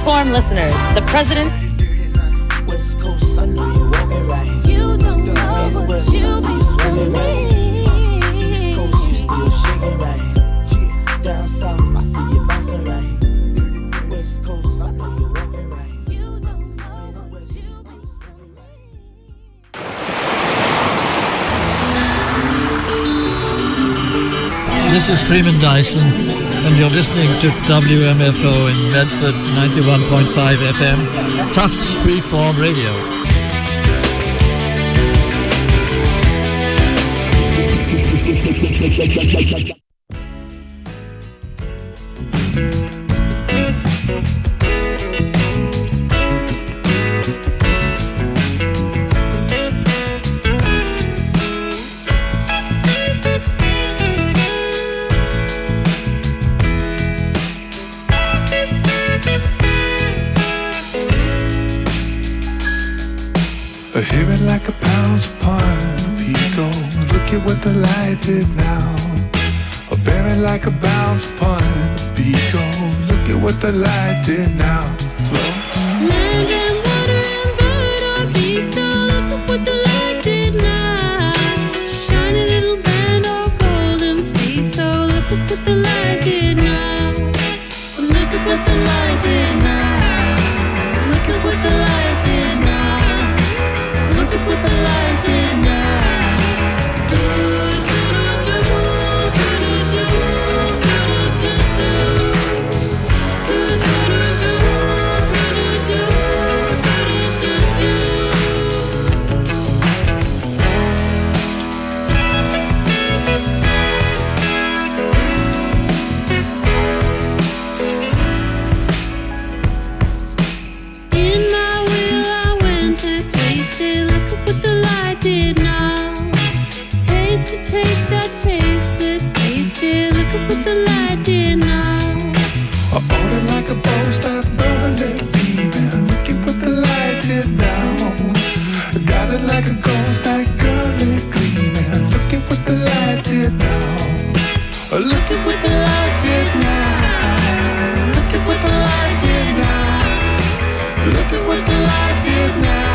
Freeform listeners, the president... West Coast, I know you're walking right. You don't know what you've been swimming right. East Coast, you still shaking right. Down south, I see you bouncing right. West Coast, I know you're walking right. You don't know what you've been swimming right. This is Freeman Dyson, and you're listening to WMFO in Medford 91.5 FM, Tufts Freeform Radio. I hear it like a pounds upon a pico. Look at what the light did now. I bear it like a bounce upon a pico. Look at what the light did now. Flow. Land and water and bird or beast. So look at what the light did now. Shiny little band or golden fleece. So look at what the light did now. Look at what the light did now. Look at what the light did now. Look at what the light did now. In my will I went to taste it. Look at what the light did now. Taste it, taste it, taste it, taste it. Look at what the light did now. I ordered like a boast that burning demon. Look at what the light did now. I got it like a ghost, that girly gleaming. Look at what the light did now. Look at what the light did now. Look at what the light did now. Look at what the light did now.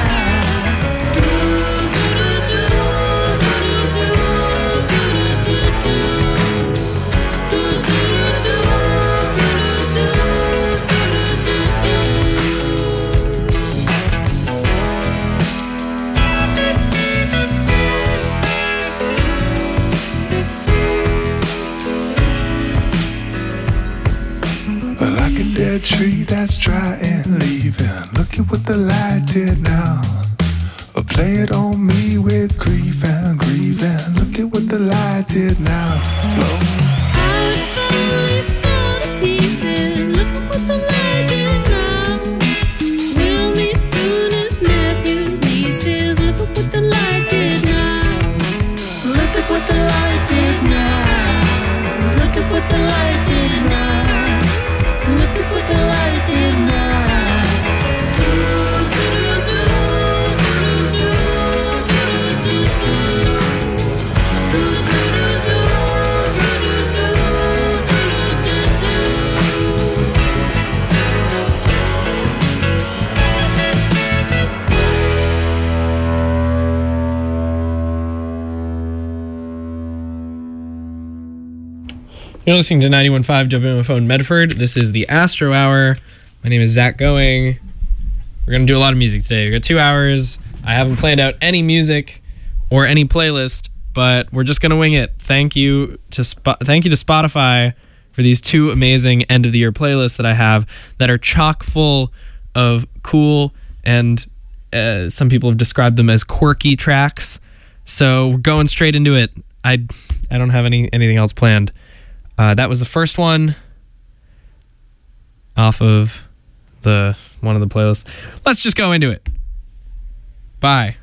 Like a dead tree that's dry and leaving. Look at what the light did now. Play it on me with grief and grieving. Look at what the light did now. Flow. I finally fell to pieces. Look at what the light did now. We'll meet soon as nephews, nieces. Look at what the light did now. Look at what the light did now. Look at what the light did now. Look at what the light did now. You're listening to 91.5 WMFO in Medford. This is the Astro Hour. My name is Zach Going. We're going to do a lot of music today. We've got 2 hours. I haven't planned out any music or any playlist, but we're just going to wing it. Thank you to Spotify for these 2 amazing end-of-the-year playlists that I have that are chock full of cool and some people have described them as quirky tracks. So we're going straight into it. I don't have anything else planned. That was the first one off of one of the playlists. Let's just go into it. Bye.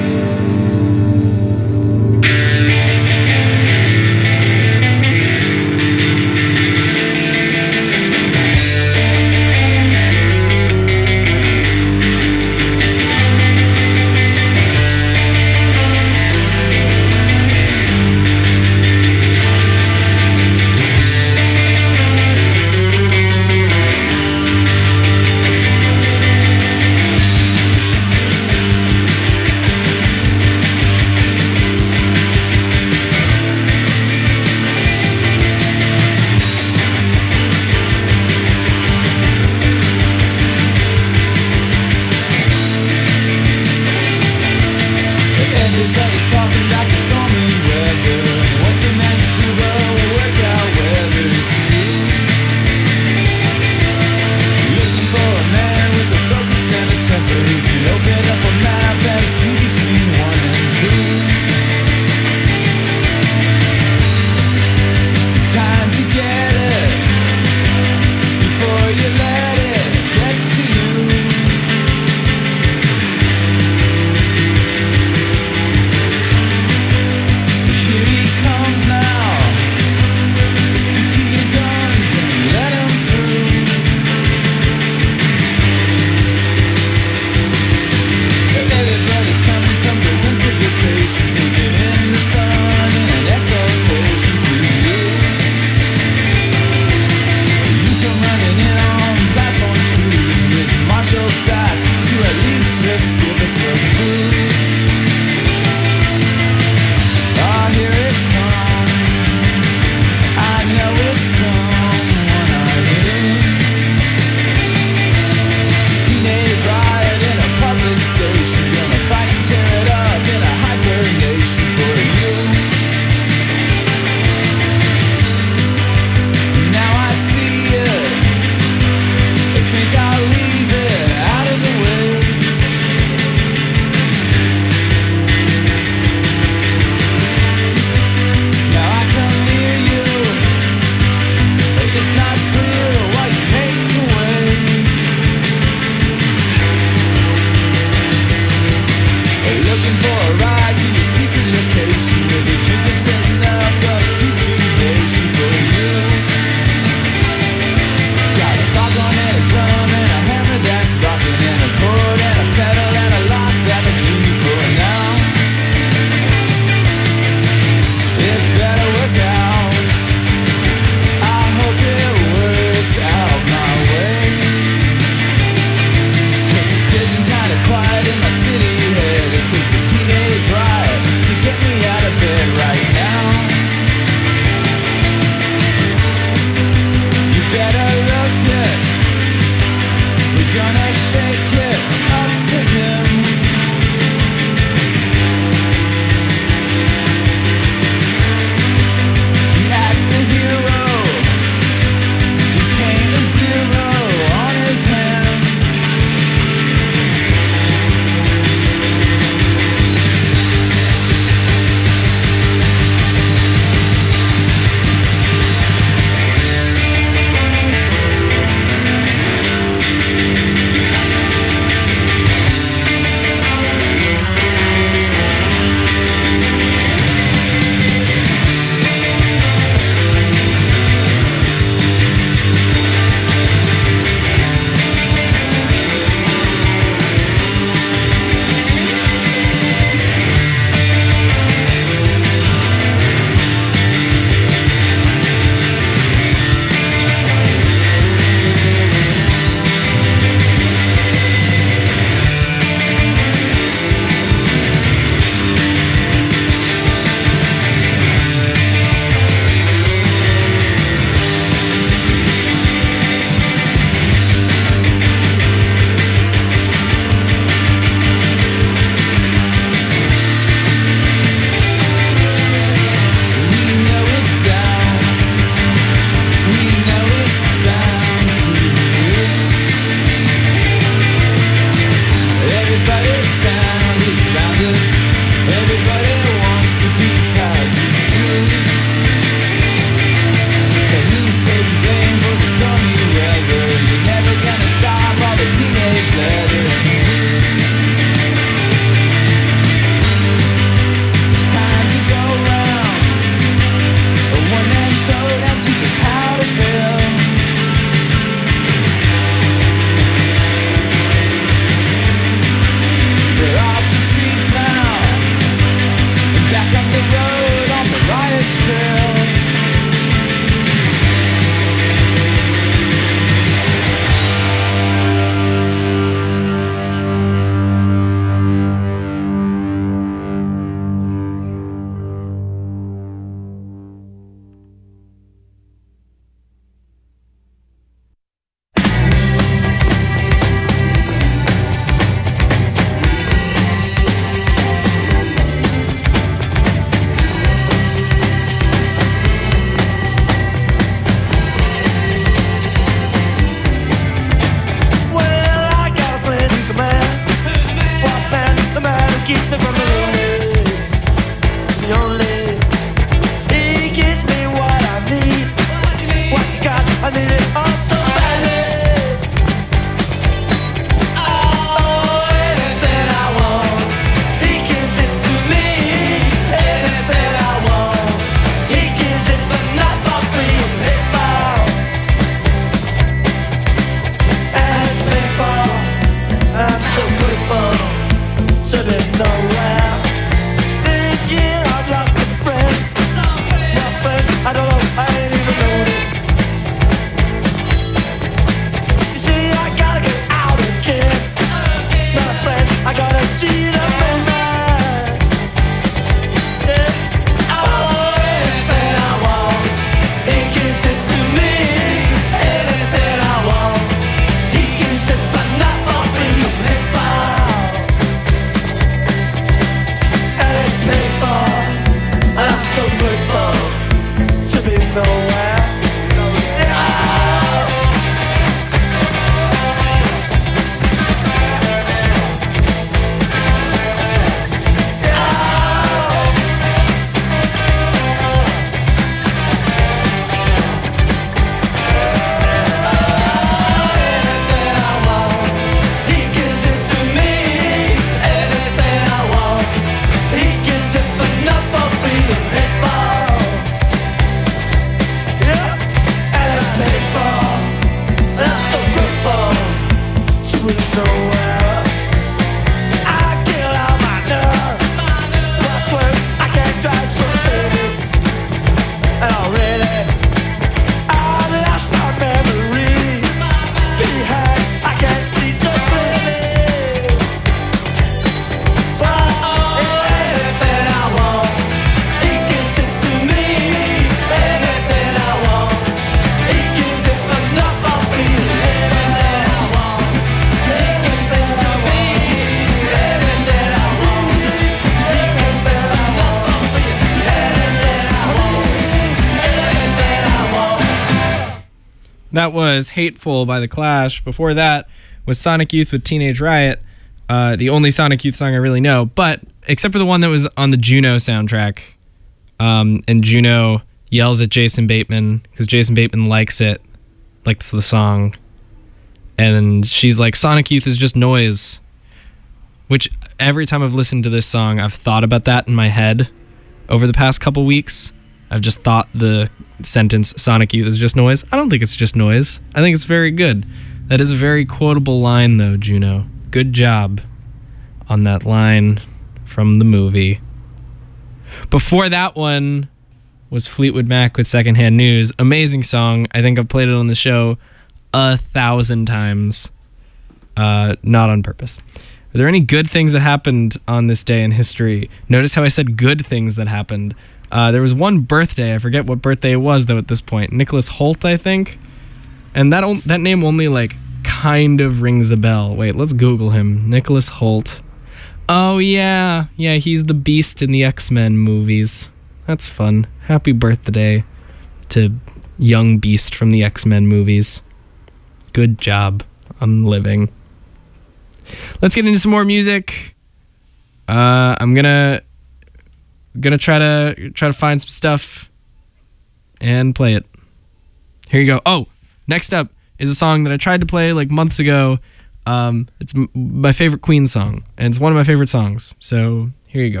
That was Hateful by The Clash. Before that was Sonic Youth with Teenage Riot, the only Sonic Youth song I really know, but except for the one that was on the Juno soundtrack. And Juno yells at Jason Bateman because Jason Bateman likes the song. And she's like, Sonic Youth is just noise. Which every time I've listened to this song, I've thought about that in my head over the past couple weeks. I've just thought the sentence, Sonic Youth is just noise. I don't think it's just noise. I think it's very good. That is a very quotable line, though, Juno. Good job on that line from the movie. Before that one was Fleetwood Mac with Secondhand News. Amazing song. I think I've played it on the show 1,000 times. Not on purpose. Are there any good things that happened on this day in history? Notice how I said good things that happened. There was one birthday. I forget what birthday it was, though, at this point. Nicholas Hoult, I think. And that name only, like, kind of rings a bell. Wait, let's Google him. Nicholas Hoult. Oh, yeah. Yeah, he's the Beast in the X-Men movies. That's fun. Happy birthday to young Beast from the X-Men movies. Good job on living. Let's get into some more music. I'm gonna try to find some stuff and play it. Here you go. Oh, next up is a song that I tried to play like months ago. It's my favorite Queen song, and it's one of my favorite songs. So here you go.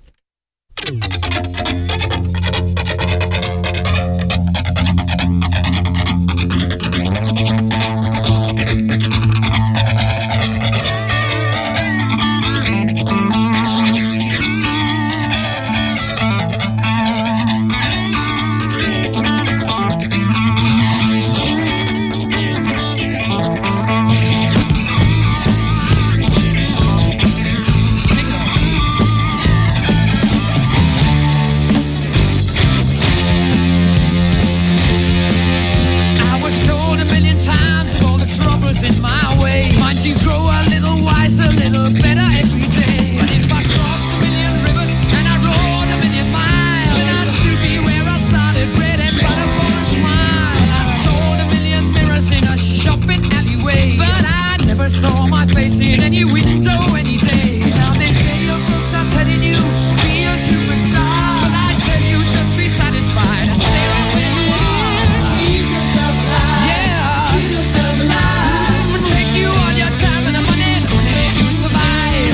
In my way, might you grow a little wiser, a little better every day. But if I crossed a million rivers and I rode a million miles, then I'd still be where I started, bread and butter for a smile. I sold a million mirrors in a shopping alleyway, but I never saw my face in any window any day. Now they say your books are telling you be a superstar, but I tell you just be satisfied and stay right where you are. Keep yourself alive. Yeah, keep yourself alive. Take you all your time and the money, only you survive.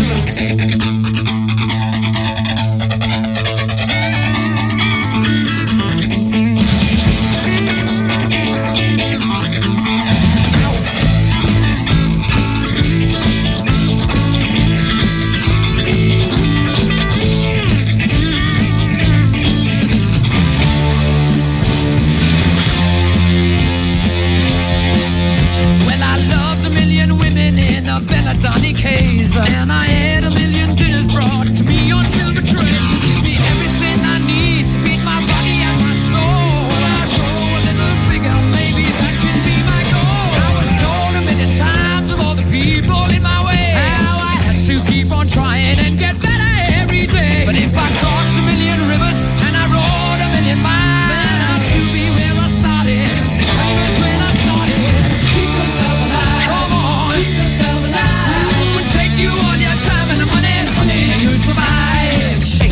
Well, I loved a million women in a Belladonna case, and I had a million dinners brought to me on silver tray. See, everything I need to feed my body and my soul. I'd grow a little bigger, maybe that could be my goal. I was told a million times of all the people in my way how I had to keep on trying and get better every day. But if I crossed a million rivers and I rode a million miles, then I'd still be where I started, the same as when I started. Keep yourself alive. Come on. Keep yourself alive. Would take you all your time and the money, honey, you survive. Shake.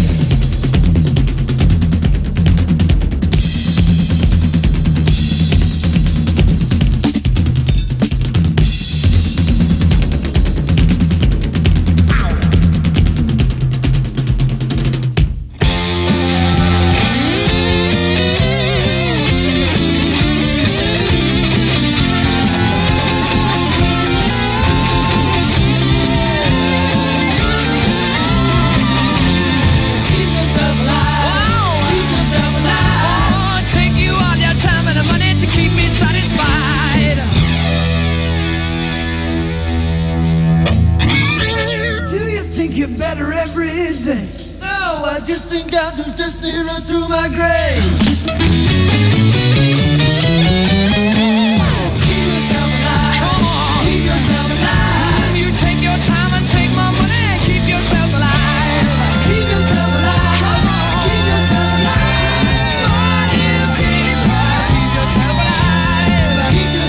Keep yourself alive. Keep yourself alive. Oh, take you all your time and the money to keep me satisfied. Do you think you're better every day? No, I just think I'm just run through my grave. Keep yourself alive. Come on. Keep yourself alive. You take your time and take my money. Keep yourself alive. Keep yourself alive. Come on. Keep yourself alive. Money, people, keep yourself alive. Keep yourself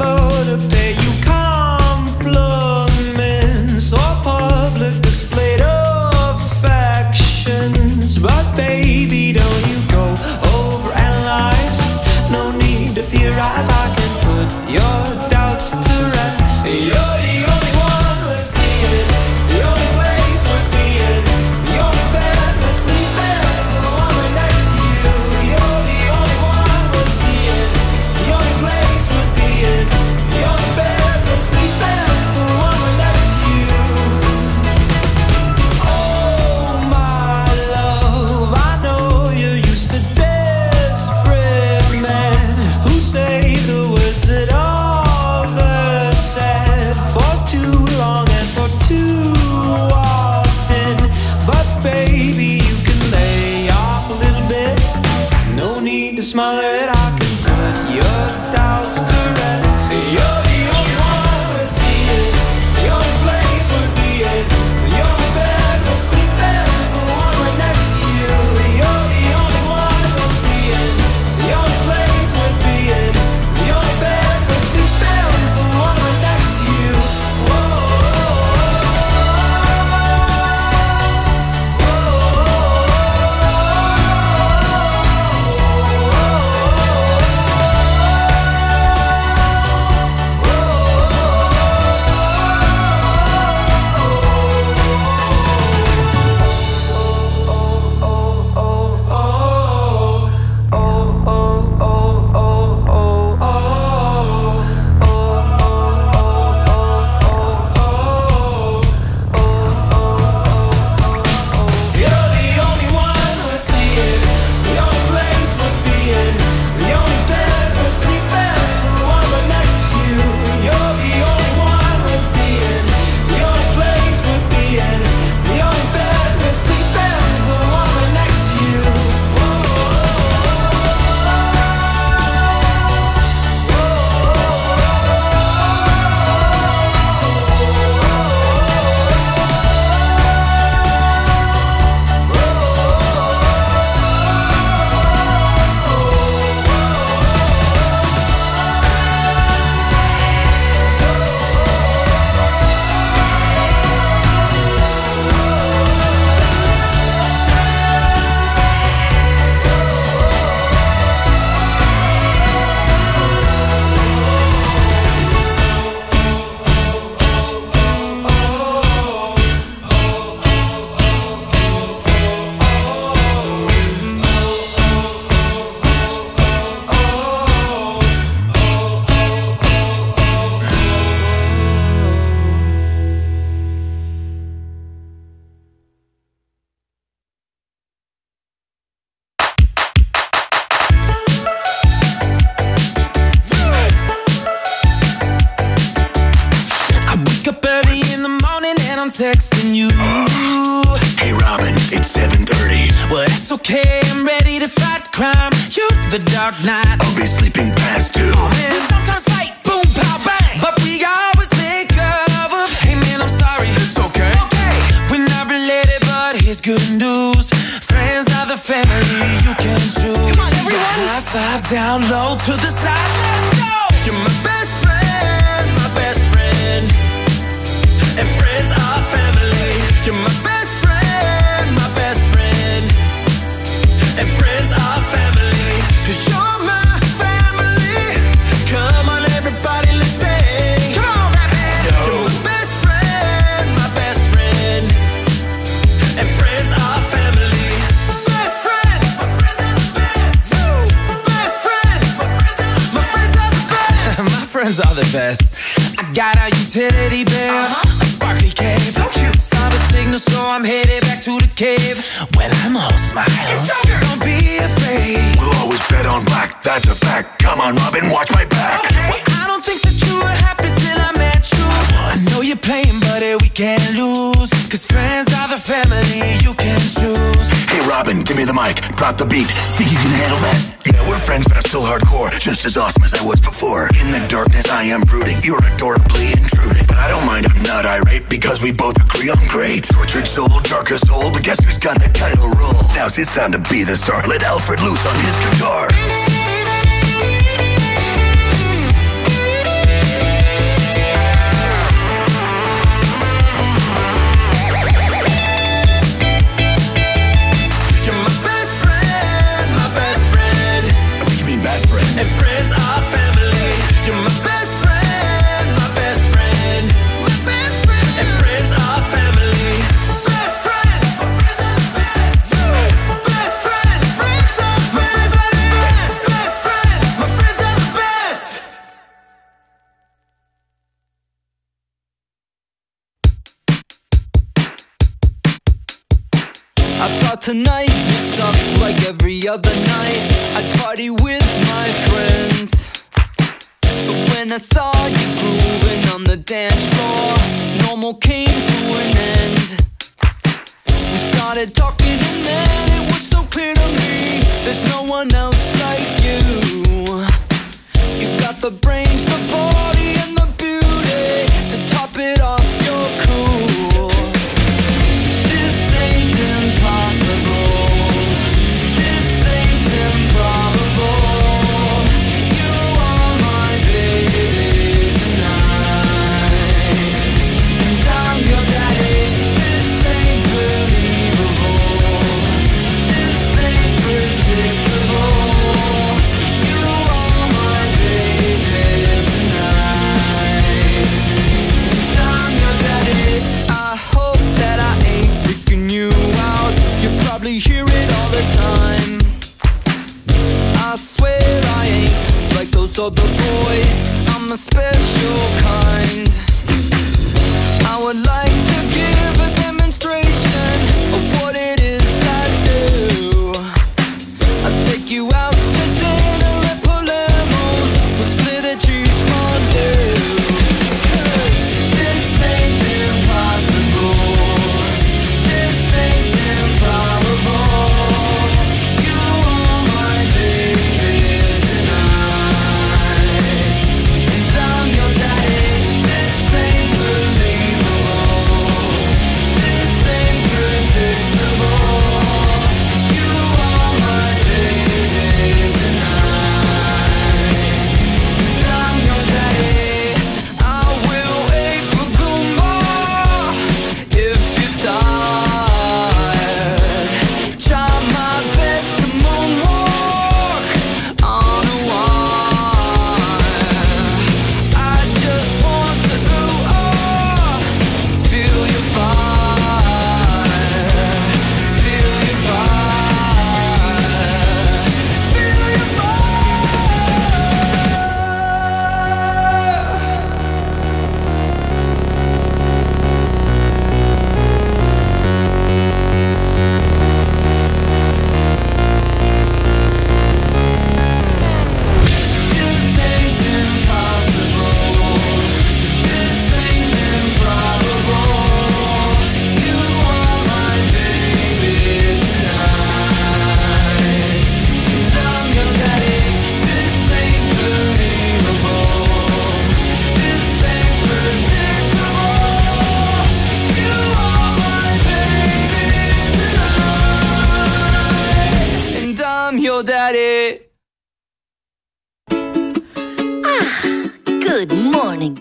slow to pay you compliments or public display of affections. But baby, don't you go overanalyze. No need to theorize. I can put your doubts to rest. You're the only one worth seeing, the only place worth being, the only bed worth sleeping is the one right next to you. You're the only one worth seeing, the only place worth being, the only bed worth sleeping is the one right next to you. Oh my love, I know you're used to desperate men who say the words that others said for too long and for too often. But baby, you can lay off a little bit. No need to smother it. I can put your doubts to rest. You're the only one worth seeing, the only place worth being, the only bed worth sleeping is the one right next to you. You're the only one worth seeing, the only place worth being, the only bed worth sleeping is the one right next to you. You're the only one worth seeing, the only place worth being, the only bed worth sleeping is the one right next to you. You're the only one worth seeing, the only place worth being, the only bed worth sleeping is the one right next to you. I wake up early in the morning and I'm texting you. Hey Robin, it's 7:30. Well, that's okay, I'm ready to fight crime. You're the Dark Knight. I'll be sleeping past 2. And sometimes fight, boom, pow, bang. But we always make up of, hey man, I'm sorry. It's okay. Okay, we're not related, but here's good news. Friends are the family you can choose. Come on, everyone. High five down low to the side, let's go. You're my best friend, my best friend. And friends are family. You're my best friend, my best friend. And friends are family. You're my family. Come on, everybody, let's sing. Come on, Batman. You're my best friend, my best friend. And friends are family. My best friends, my friends are the best. My best friends, my friends are the best. My friends are the best. I got a utility bill, a sparkly cave. So cute. Saw the signal, so I'm headed back to the cave. Well, I'm all smiles. Don't be afraid. We'll always bet on black, that's a fact. Come on Robin, watch my back. Well, I don't think that you were happy till I met you. I know you're playing, buddy, we can't lose. Cause friends are the family you can choose. Hey Robin, give me the mic, drop the beat. Think you can handle that? Yeah, we're friends, but I'm still hardcore. Just as awesome as I was before. In the darkness I am brooding, you're adorably intruding. But I don't mind, I'm not irate, because we both agree I'm great. Tortured soul, darkest soul, but guess who's got the title role? Now's his time to be the star. Let Alfred loose on his guitar. I thought tonight would suck like every other night. I'd party with my friends, but when I saw you grooving on the dance floor, normal came to an end. We started talking and then it was so clear to me, there's no one else like you. You got the brains, the body, and the beauty to top it off, you're cool. This ain't impossible, this ain't improbable. You are my baby tonight, and I'm your daddy. This ain't believable, this ain't predictable. You are my baby tonight, and I'm your daddy. I hope that I ain't freaking you out, you probably hear it all the time. I swear I ain't like those other boys, I'm a special kind. I would like to give a demonstration of what it is I do. I'll take you out to dinner at Palermo's with split a cheese fondue. This ain't impossible, this ain't improbable. You are my baby tonight, and I'm your daddy. This ain't believable, this ain't predictable. You are my baby tonight, and I'm your daddy. I will wake Pagumba if you're tired. Try my best to moonwalk on a wire. I just want to feel your fire, feel your fire, feel your This ain't impossible, this ain't improbable. You are my baby tonight, and I'm your daddy. This ain't believable, this ain't predictable. You are my baby tonight, and I'm your daddy. Good morning.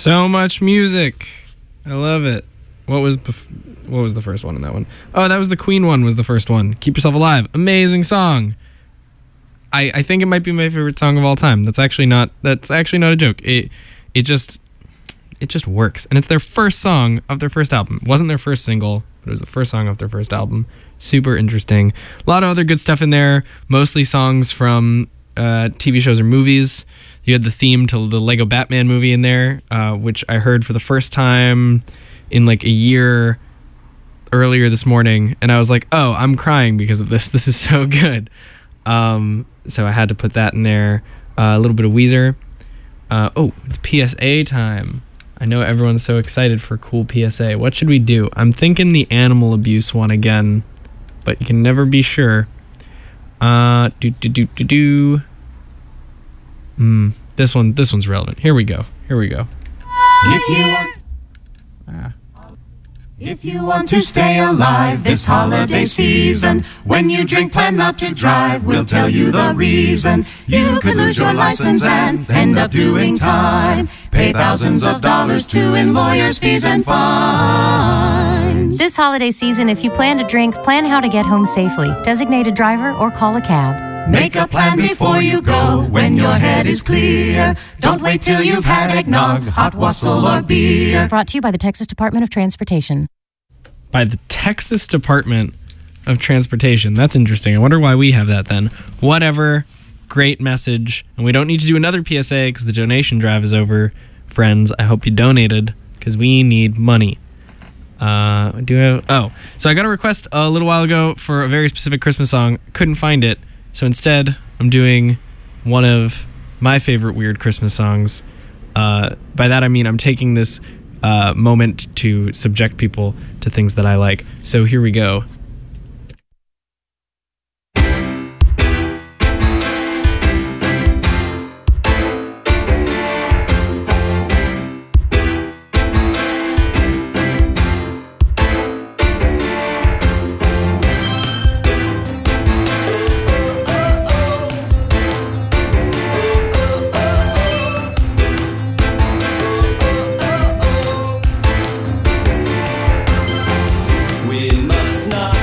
So much music. I love it. What was the first one in that one? Oh, that was the Queen one was the first one. Keep Yourself Alive. Amazing song. I think it might be my favorite song of all time. That's actually not a joke. It just works. And it's their first song of their first album. It wasn't their first single, but it was the first song of their first album. Super interesting. A lot of other good stuff in there, mostly songs from TV shows or movies. You had the theme to the Lego Batman movie in there, which I heard for the first time in like a year earlier this morning, and I was like, oh, I'm crying because of this. This is so good. So I had to put that in there. A little bit of Weezer. It's PSA time. I know everyone's so excited for a cool PSA. What should we do? I'm thinking the animal abuse one again, but you can never be sure. This one's relevant. Here we go. If you want to stay alive this holiday season, when you drink, plan not to drive. We'll tell you the reason. You could lose your license and end up doing time. Pay thousands of dollars to in lawyers' fees and fines. This holiday season, if you plan to drink, plan how to get home safely. Designate a driver or call a cab. Make a plan before you go when your head is clear. Don't wait till you've had eggnog, hot wassail, or beer. Brought to you by the Texas Department of Transportation. By the Texas Department of Transportation. That's interesting. I wonder why we have that then. Whatever. Great message. And we don't need to do another PSA because the donation drive is over. Friends, I hope you donated because we need money. So I got a request a little while ago for a very specific Christmas song. Couldn't find it. So instead, I'm doing one of my favorite weird Christmas songs. By that I mean I'm taking this moment to subject people to things that I like. So here we go. We must not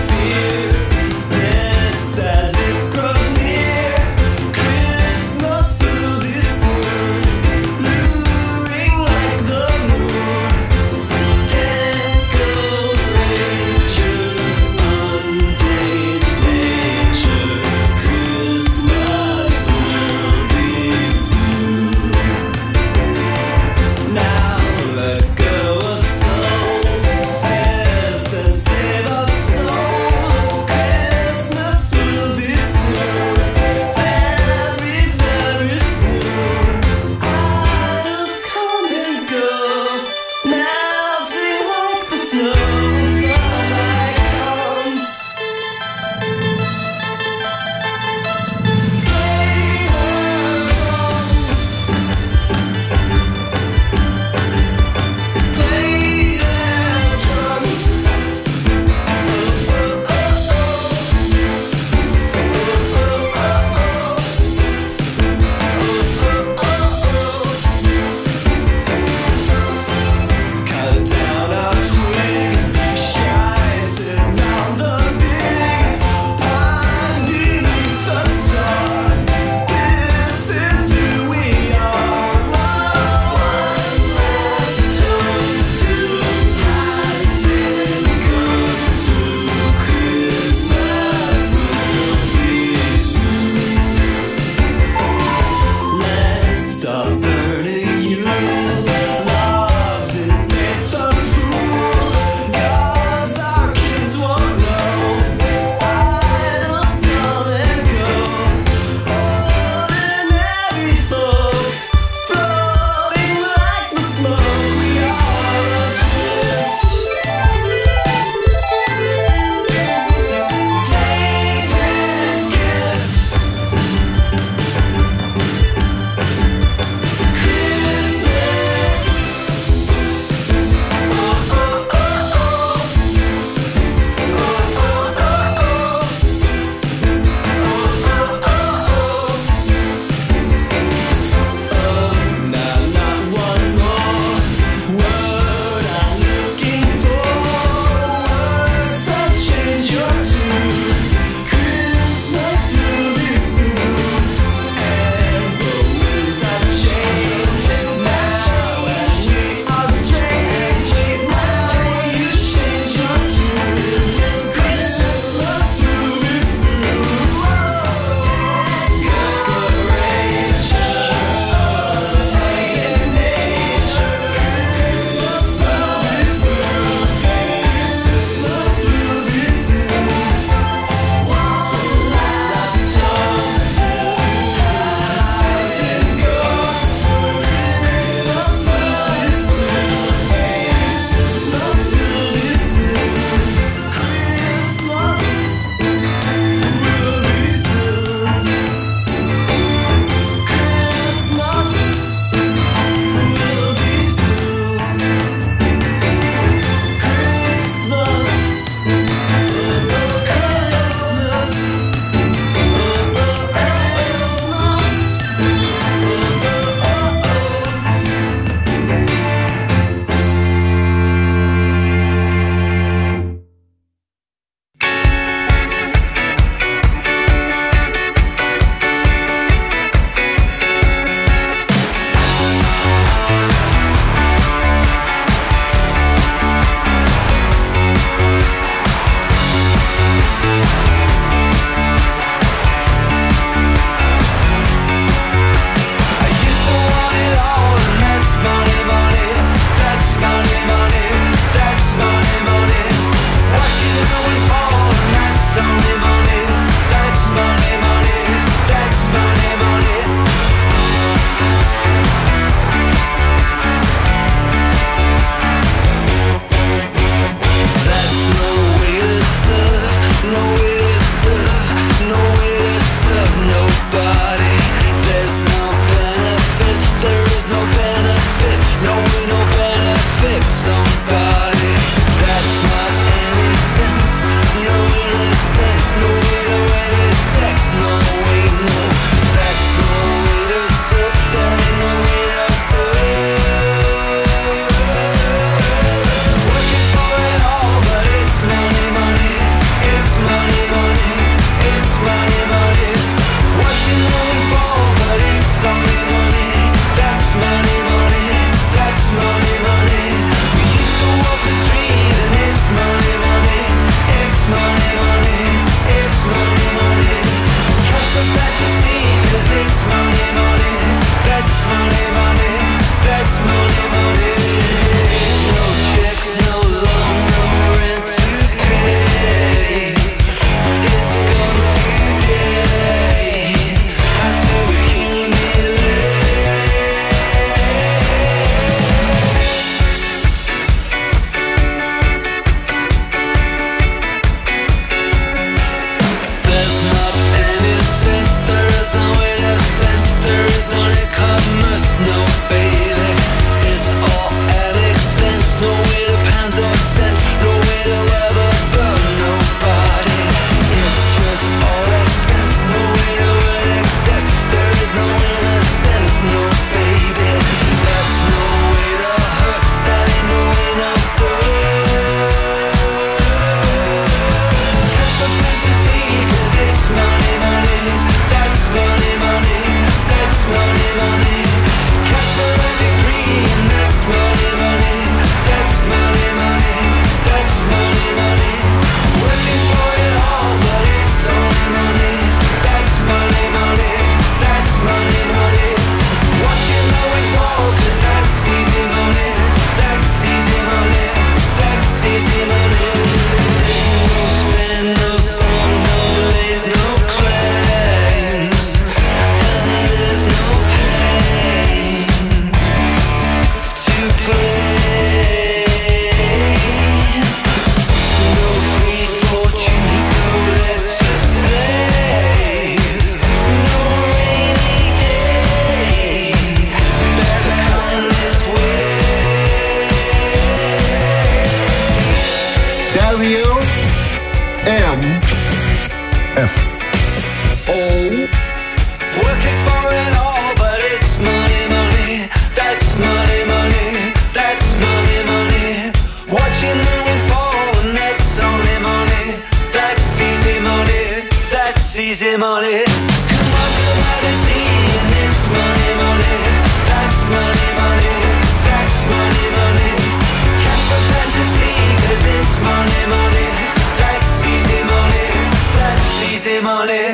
WMFO. Working for it all, but it's money, money. That's money, money. That's money, money. Watching the wind fall, and that's only money. That's easy money. That's easy money. Come on, humanity, and it's money, money. That's money, money. That's money, money. Catch the fantasy, 'cause it's money, money. That's easy money. That's easy money.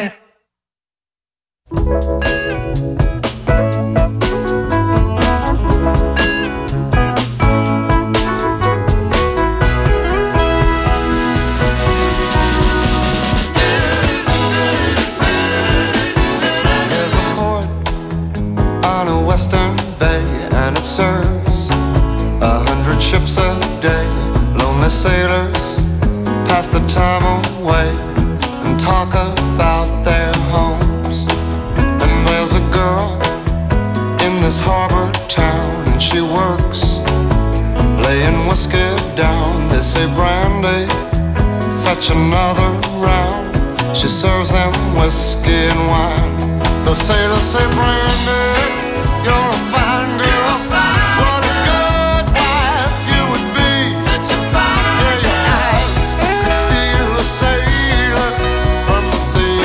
There's a port on a western bay, and it serves 100 ships a day. Lonely sailors pass the time away and talk about their homes. And there's a girl in this harbor town, and she works laying whiskey down. They say, Brandy, fetch another round. She serves them whiskey and wine. The sailors say, Brandy, you're a fine girl. What a good wife you would be. Such a fine girl. Yeah, your eyes could steal a sailor from the sea.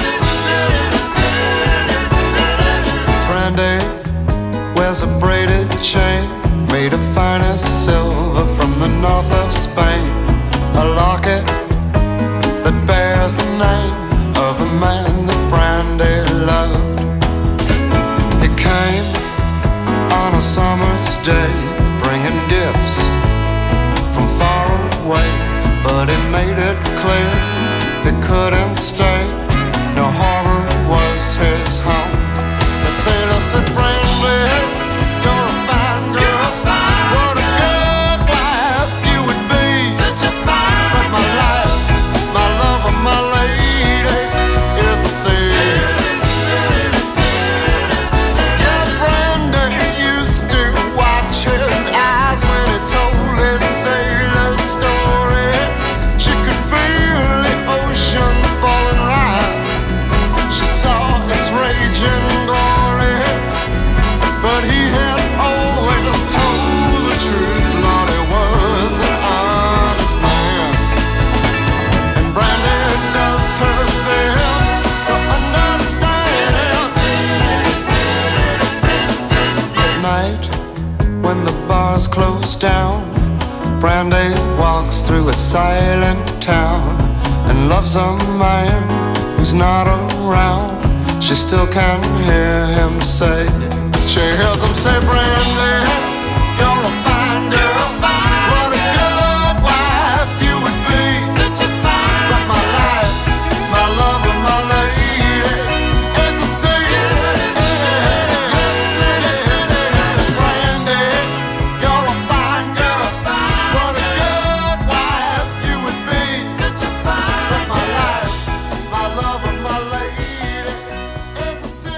Brandy wears a braided chain made of finest silver from the north of Spain. A locket that bears the name of a man that Brandy loved. He came on a summer's day, bringing gifts from far away, but he made it clear he couldn't stay. No harbor was his home. The sailor said, Brandy, you're a fine girl. What a good wife you would be. Such a fine but my life, my love, and my lady is the sea. Yeah, Brandy used to watch his eyes when he told his sailor story. She could feel the ocean fall and rise. She saw its raging glory, but he had always told the truth. Lord, he was an honest man, and Brandy does her best to understand. At night, when the bars close down, Brandy walks through a silent town and loves a man who's not around. She still can hear him say, she hears him say, Brandy, you're a fine girl. What a good wife you would be. Such a fine but my life, my love, and my lady is the sea. Yes, it is. Brandy, you're a fine girl. What a good wife you would be. Such a fine but my life, my love, and my lady is the sea.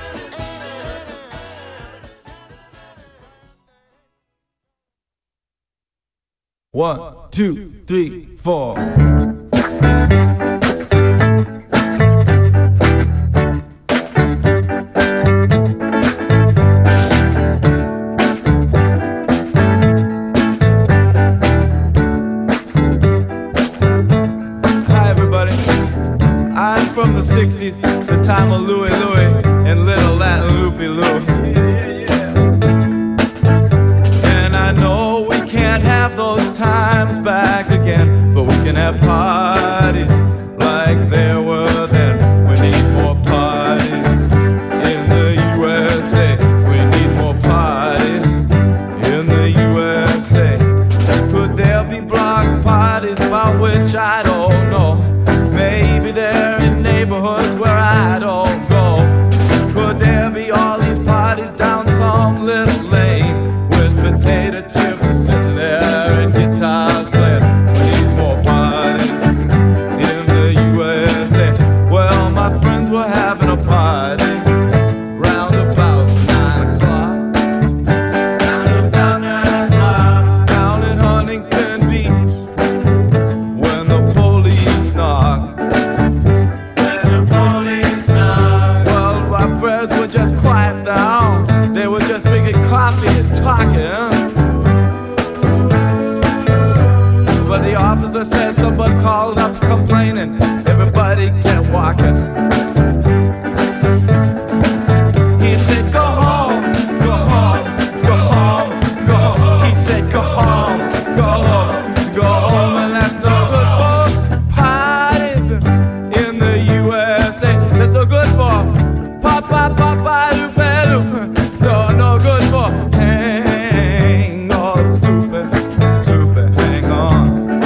1, 2, 3, 4. Hi everybody, I'm from the 60s, the time of Louie Louie and Little Latin Loopy Lou. And I know we can't have those times back again, but we can have parties like there were then. We need more parties in the USA. We need more parties in the USA. Could there be block parties about which I don't know? Maybe they're in neighborhoods where I don't go. Could there be all these parties down some little lane with potato chips sitting there and guitars playing? We need more parties in the USA. Well, my friends were having a party round about 9 o'clock. Round about 9 o'clock down in Huntington Beach. officer said someone called up complaining. Everybody kept walking. He said, go home, go home, go home, go home. He said, go home, go home, go home. And that's no good for parties in the USA. That's no good for pop-pop-pop-a-loop-a-loop. No good for hang on, stupid, hang on.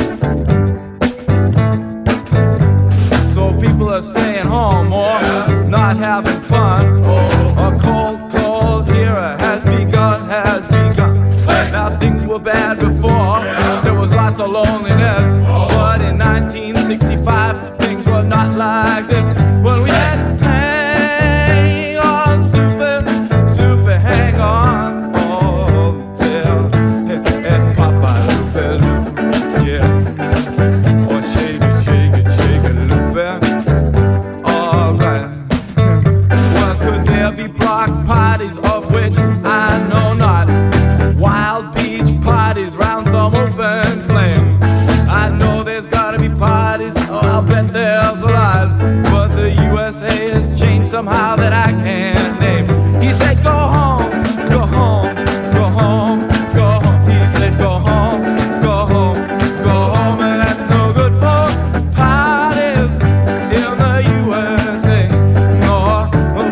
So people are staying home or not having fun. A cold era has begun. Now things were bad before. There was lots of loneliness. But in 1965, things were not like this. When we had hang on, stupid, hang on. Oh, yeah. And pop-a-loop-a-loop, yeah. Or shake it, loop-a. All right. Well, could there be block parties of which I know not? Wild beach parties round some open flame. I know there's gotta be parties, oh, I'll bet there's a lot. But the USA has changed somehow that I can't name. He said, go home, go home, go home, go home. He said, go home, go home, go home. And that's no good for parties in the USA. No,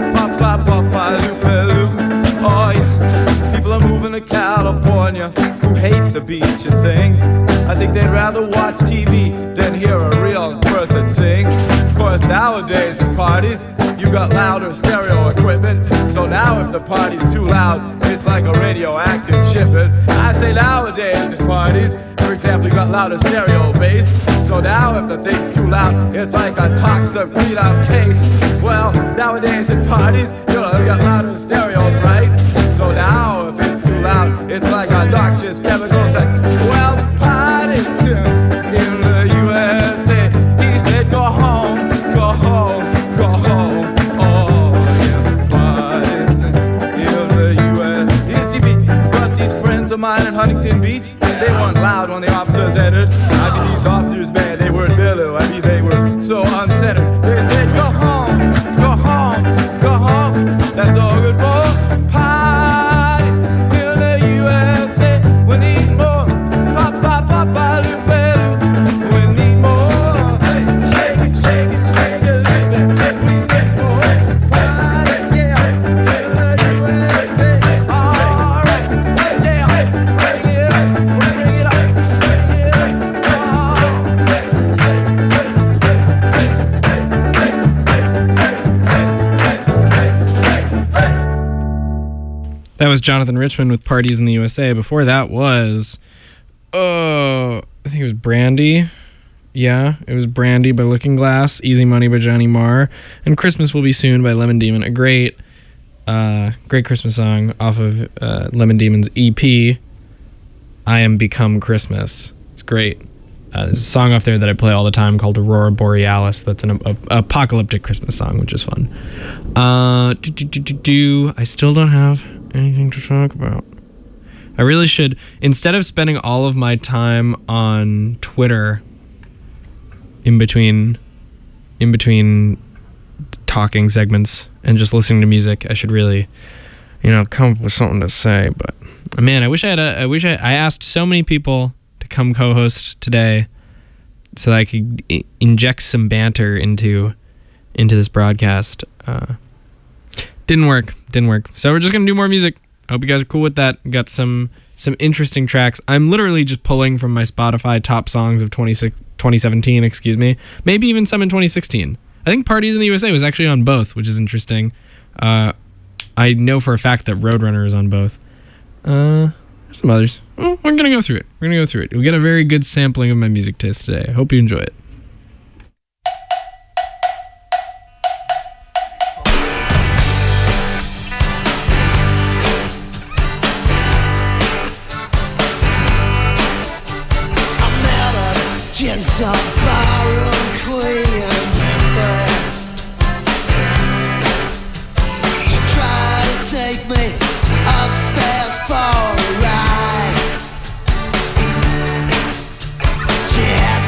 pop-a-loop-a-loop. Oh, yeah. People are moving to California who hate the beach and things. I think they'd rather watch TV than hear a real person sing. Of course, nowadays at parties, you got louder stereo equipment. So now if the party's too loud, it's like a radioactive shipment. I say nowadays at parties, for example, you got louder stereo bass. So now if the thing's too loud, it's like a toxic beat-up case. Well, nowadays at parties, you got louder stereos, right? So now if it's too loud, it's like a noxious chemical sex. Well, parties in the USA. He said, go home, go home, go home. Oh, yeah, parties in the USA. You see me, but these friends of mine in Huntington Beach, they weren't loud when the officers entered. I mean, these officers, man, they weren't billow. I mean, they were so uncentered. They said, go home, go home, go home. That's no good for parties in the USA. We need more pop-a-loop-a-loop. We need more. Hey, shake it, we get more parties, yeah, in the USA. All right, yeah, bring it up, bring it up, bring it up. That was Jonathan Richman with Parties in the USA. Before that was, I think it was Brandy. Yeah, it was Brandy by Looking Glass, Easy Money by Johnny Marr, and Christmas Will Be Soon by Lemon Demon. A great Christmas song off of Lemon Demon's EP, I Am Become Christmas. It's great. There's a song off there that I play all the time called Aurora Borealis. That's an apocalyptic Christmas song, which is fun. I still don't have anything to talk about. I really should, instead of spending all of my time on Twitter in between talking segments and just listening to music, I should really, come up with something to say. But man, I asked so many people to come co-host today so that I could inject some banter into this broadcast. Didn't work. So we're just gonna do more music. I hope you guys are cool with that. Got some interesting tracks. I'm literally just pulling from my Spotify top songs of 2017, maybe even some in 2016. I think Parties in the USA was actually on both, which is interesting. I know for a fact that Roadrunner is on both. There's some others. We're gonna go through it. You'll get a very good sampling of my music taste today. I hope you enjoy it. Some ballroom queen in Memphis. She tried to take me upstairs for a ride. She had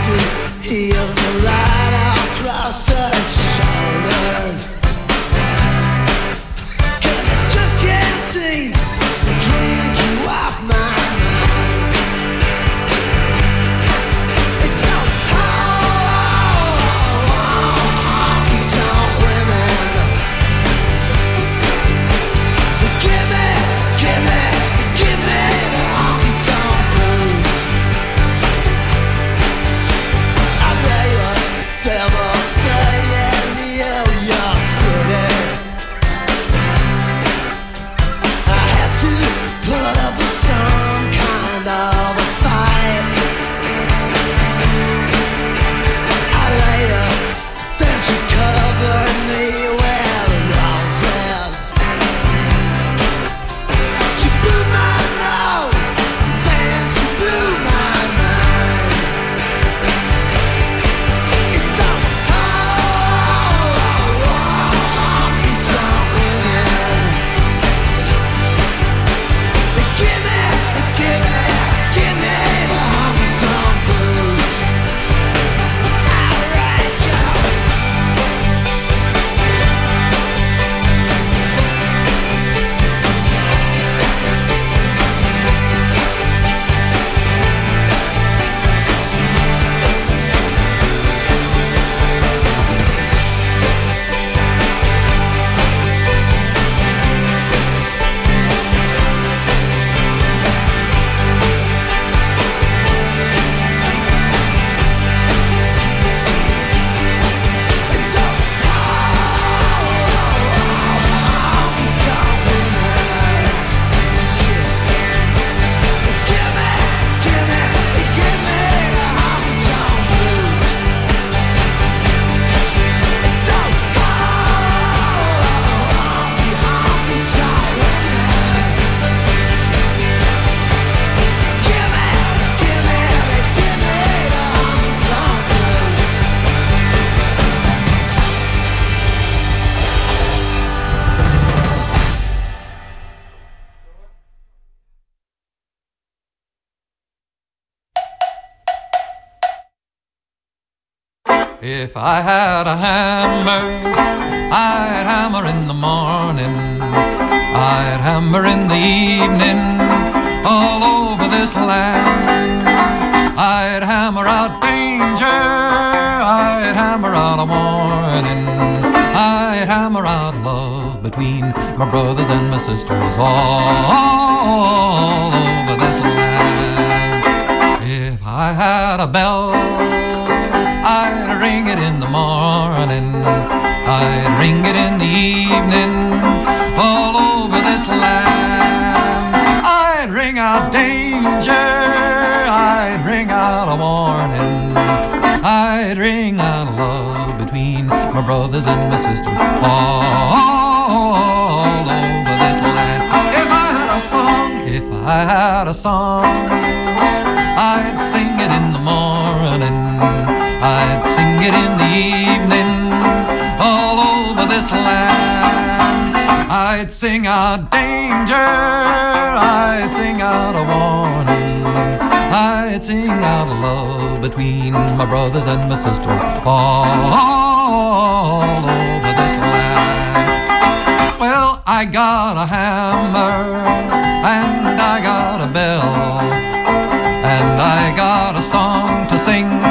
If I had a hammer, I'd hammer in the morning, I'd hammer in the evening, all over this land. I'd hammer out danger, I'd hammer out a warning, I'd hammer out love between my brothers and my sisters all over this land. If I had a bell, I'd ring it in the morning, I'd ring it in the evening, all over this land. I'd ring out danger, I'd ring out a warning, I'd ring out love between my brothers and my sisters all over this land. If I had a song, if I had a song, I'd sing it in the morning, I'd sing it in the evening, all over this land. I'd sing out danger, I'd sing out a warning, I'd sing out love between my brothers and my sisters all over this land. Well, I got a hammer, and I got a bell, and I got a song to sing.